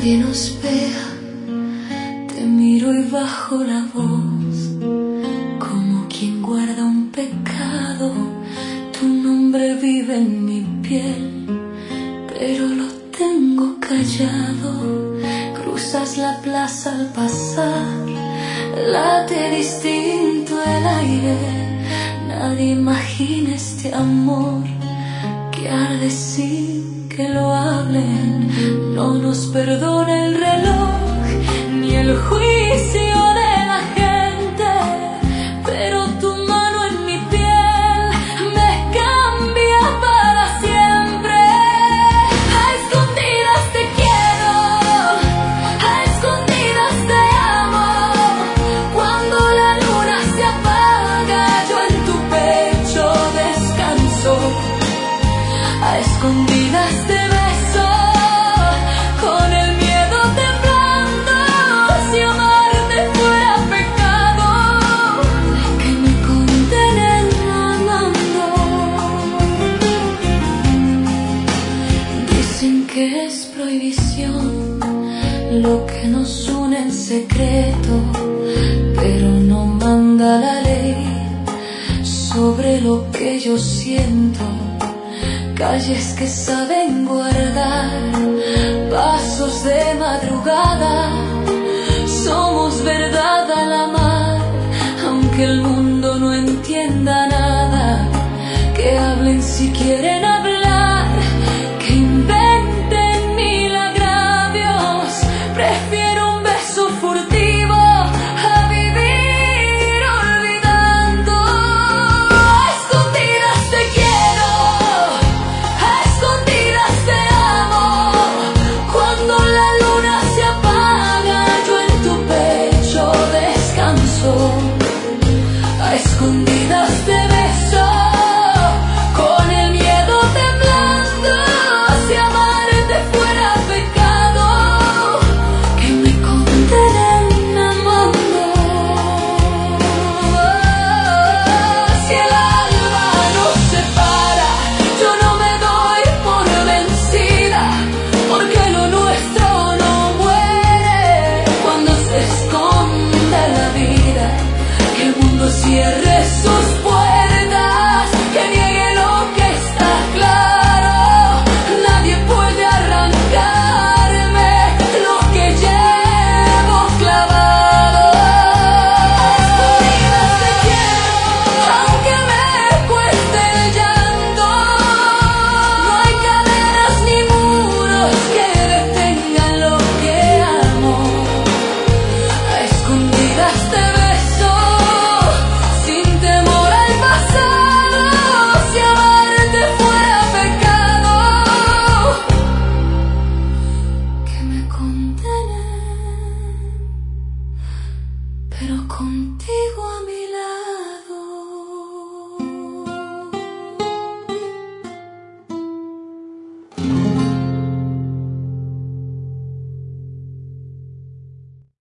nadie nos vea, te miro y bajo la voz, como quien guarda un pecado. Tu nombre vive en mi piel, pero lo tengo callado. Cruzas la plaza al pasar, late distinto el aire. Nadie imagina este amor que arde sin que lo hablen. No nos perdona el reloj ni el juicio de la gente, pero tu mano en mi piel me cambia para siempre. A escondidas te quiero, a escondidas te amo. Cuando la luna se apaga, yo en tu pecho descanso. A escondidas te beso, con el miedo temblando. Si amarte fuera pecado, que me condenen amando. Dicen que es prohibición lo que nos une en secreto, pero no manda la ley sobre lo que yo siento. Calles que saben guardar pasos de madrugada,